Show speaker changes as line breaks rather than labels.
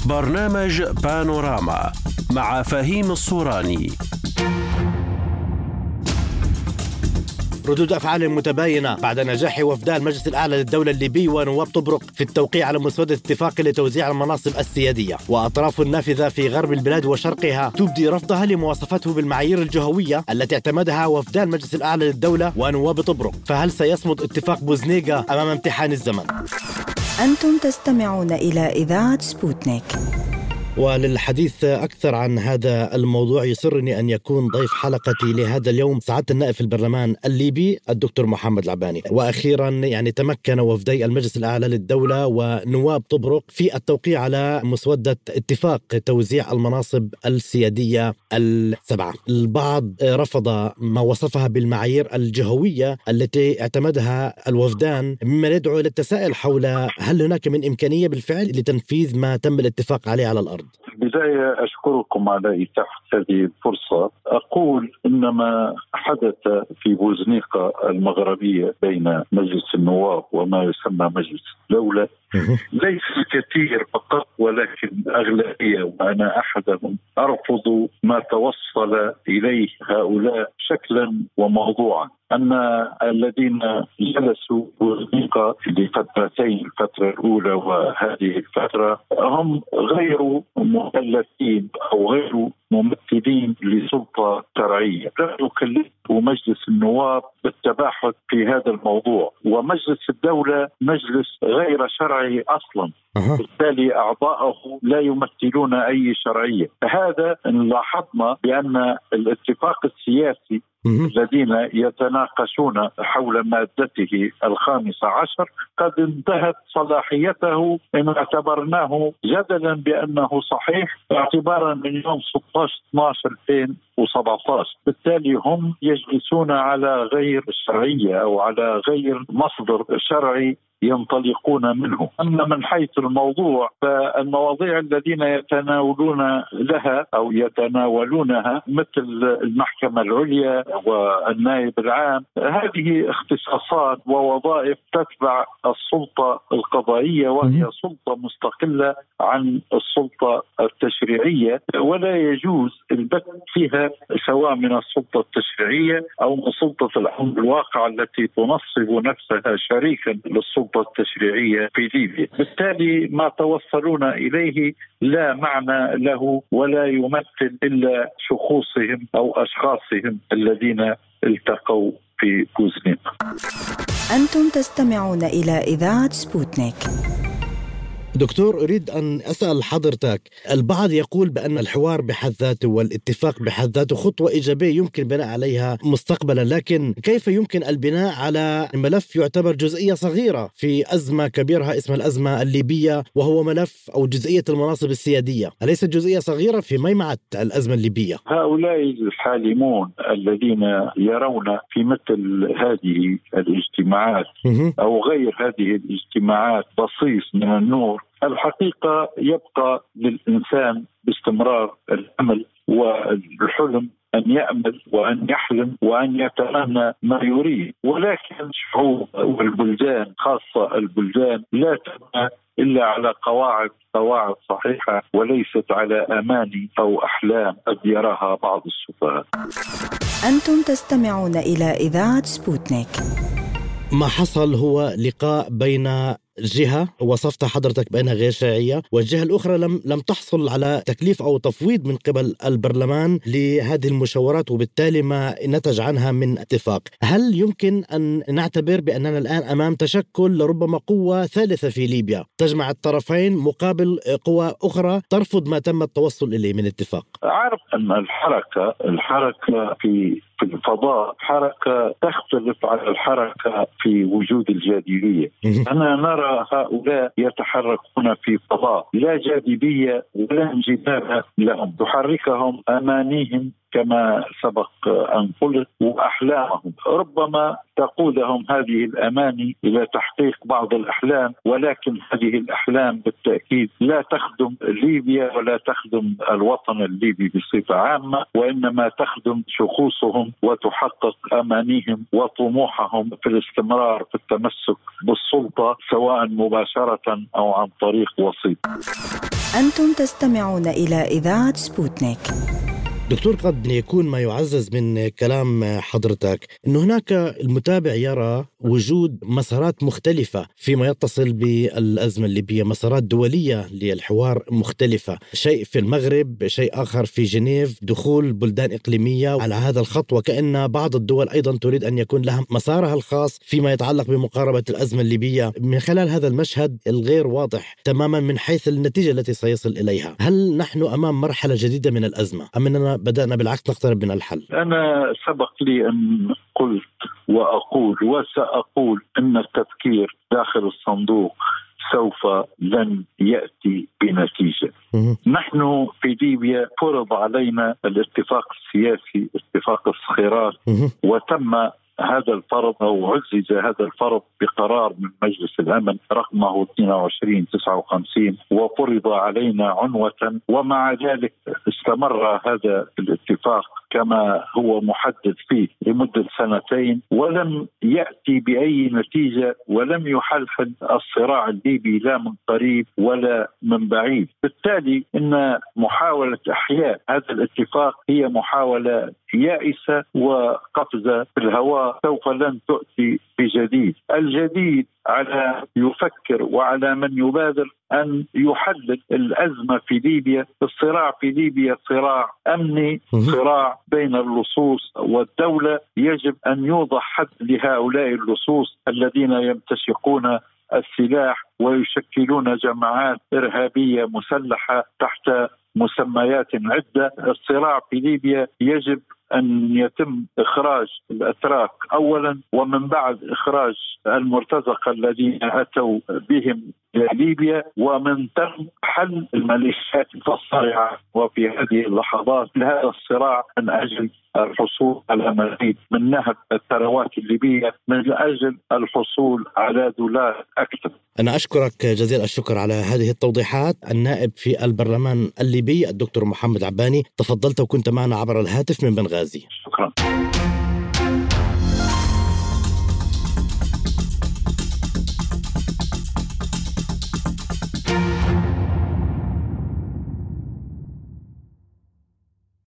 برنامج بانوراما مع فهيم الصوراني.
ردود أفعال متباينة بعد نجاح وفداء المجلس الأعلى للدولة الليبي ونواب طبرق في التوقيع على مسودة اتفاق لتوزيع المناصب السيادية، وأطراف النافذة في غرب البلاد وشرقها تبدي رفضها لمواصفته بالمعايير الجهوية التي اعتمدها وفداء المجلس الأعلى للدولة ونواب طبرق. فهل سيصمد اتفاق بوزنيغا أمام امتحان الزمن؟
أنتم تستمعون إلى إذاعة سبوتنيك.
وللحديث أكثر عن هذا الموضوع يسرني أن يكون ضيف حلقتي لهذا اليوم سعادة النائب في البرلمان الليبي الدكتور محمد العباني. وأخيرا تمكن وفدي المجلس الأعلى للدولة ونواب طبرق في التوقيع على مسودة اتفاق توزيع المناصب السيادية السبعة. البعض رفض ما وصفها بالمعايير الجهوية التي اعتمدها الوفدان، مما يدعو إلى التساؤل حول هل هناك من إمكانية بالفعل لتنفيذ ما تم الاتفاق عليه على الأرض.
في البداية أشكركم على إتاحة هذه الفرصة. أقول إن ما حدث في بوزنيقة المغربية بين مجلس النواب وما يسمى مجلس الدولة ليس الكثير فقط ولكن أغلبية، وأنا أحدهم، أرفض ما توصل إليه هؤلاء شكلا وموضوعا. أن الذين جلسوا بوزنيقة لفترتين، الفترة الأولى وهذه الفترة، هم غير مكلفين أو غير ممثلين لسلطة شرعية. لا يكلف مجلس النواب بالتباحث في هذا الموضوع، ومجلس الدولة مجلس غير شرعي أصلا، بالتالي أعضاءه لا يمثلون أي شرعية. فهذا لاحظنا بأن الاتفاق السياسي الذين يتناقشون حول مادته 15 قد انتهت صلاحيته إن اعتبرناه جدلا بأنه صحيح اعتبارا من يوم 16/12/2017. بالتالي هم يجلسون على غير الشرعية أو على غير مصدر شرعي ينطلقون منه. أما من حيث الموضوع فالمواضيع الذين يتناولون لها أو يتناولونها مثل المحكمة العليا والنائب العام، هذه اختصاصات ووظائف تتبع السلطة القضائية، وهي سلطة مستقلة عن السلطة التشريعية، ولا يجوز البت فيها سواء من السلطة التشريعية أو من سلطة الأمر الواقع التي تنصب نفسها شريكا للسلطة التشريعية في ليبيا. بالتالي ما توصلون إليه لا معنى له ولا يمثل إلا شخوصهم أو أشخاصهم الذين التقوا في بوزنيقة.
أنتم تستمعون إلى إذاعة سبوتنيك.
دكتور، أريد أن أسأل حضرتك، البعض يقول بأن الحوار بحد ذاته والاتفاق بحد ذاته خطوة إيجابية يمكن البناء عليها مستقبلا، لكن كيف يمكن البناء على ملف يعتبر جزئية صغيرة في أزمة كبيرة اسمها الأزمة الليبية، وهو ملف أو جزئية المناصب السيادية؟ أليست جزئية صغيرة في ميمعة الأزمة الليبية؟
هؤلاء الحالمون الذين يرون في مثل هذه الاجتماعات أو غير هذه الاجتماعات بصيص من النور، الحقيقة يبقى للإنسان باستمرار الأمل والحلم أن يأمل وأن يحلم وأن يتمنى ما يريد، ولكن الشعوب والبلدان خاصة البلدان لا تبنى إلا على قواعد صحيحة وليست على أماني أو أحلام قد يراها بعض السفهاء.
أنتم تستمعون إلى إذاعة سبوتنيك.
ما حصل هو لقاء بين جهة وصفتها حضرتك بأنها غير شرعية، والجهة الأخرى لم تحصل على تكليف أو تفويض من قبل البرلمان لهذه المشاورات، وبالتالي ما نتج عنها من اتفاق. هل يمكن أن نعتبر بأننا الآن أمام تشكل لربما قوة ثالثة في ليبيا تجمع الطرفين مقابل قوى أخرى ترفض ما تم التوصل إليه من اتفاق؟
أعرف أن الحركة في الفضاء حركة تختلف عن الحركة في وجود الجاذبية. أنا نرى هؤلاء يتحركون في فضاء لا جاذبية ولا انجذاب لهم، تحركهم أمانيهم كما سبق أن قلت وأحلامهم. ربما تقودهم هذه الأماني إلى تحقيق بعض الأحلام، ولكن هذه الأحلام بالتأكيد لا تخدم ليبيا ولا تخدم الوطن الليبي بصفة عامة، وإنما تخدم شخوصهم وتحقق أمانيهم وطموحهم في الاستمرار في التمسك بالسلطة سواء مباشرة أو عن طريق وسيط.
أنتم تستمعون إلى إذاعة سبوتنيك.
دكتور، قد يكون ما يعزز من كلام حضرتك أنه هناك المتابع يرى وجود مسارات مختلفة فيما يتصل بالأزمة الليبية، مسارات دولية للحوار مختلفة، شيء في المغرب، شيء آخر في جنيف، دخول بلدان إقليمية على هذا الخط، وكأن بعض الدول أيضا تريد أن يكون لها مسارها الخاص فيما يتعلق بمقاربة الأزمة الليبية. من خلال هذا المشهد الغير واضح تماما من حيث النتيجة التي سيصل إليها، هل نحن أمام مرحلة جديدة من الأزمة أم أننا بدأنا بالعكس نقترب من الحل؟
أنا سبق لي أن قلت وأقول وسأقول أن التفكير داخل الصندوق سوف لن يأتي بنتيجة. نحن في ليبيا فرض علينا الاتفاق السياسي، اتفاق الصخيرات، وتم هذا الفرض أو عزز هذا الفرض بقرار من مجلس الأمن رقمه 2259 وفرض علينا عنوة، ومع ذلك استمر هذا الاتفاق كما هو محدد فيه لمدة 2 ولم يأتي بأي نتيجة ولم يحلحل الصراع الليبي لا من قريب ولا من بعيد. بالتالي إن محاولة إحياء هذا الاتفاق هي محاولة يائسة وقفزة في الهواء سوف لن تؤتي بجديد. الجديد على يفكر وعلى من يبادر أن يحدد الأزمة في ليبيا. الصراع في ليبيا صراع أمني، صراع بين اللصوص والدولة. يجب أن يوضع حد لهؤلاء اللصوص الذين يمتشقون السلاح ويشكلون جماعات إرهابية مسلحة تحت مسميات عدة. الصراع في ليبيا يجب أن يتم إخراج الأتراك أولا، ومن بعد إخراج المرتزقة الذين أتوا بهم ليبيا، ومن ثم حل الميليشيات الصارعة. وفي هذه اللحظات لهذا الصراع من أجل الحصول على مزيد من نهب الثروات الليبية، من أجل الحصول على دولار أكثر.
أنا أشكرك جزيل الشكر على هذه التوضيحات. النائب في البرلمان الليبي الدكتور محمد العباني، تفضلت وكنت معنا عبر الهاتف من بنغازي.
شكرا.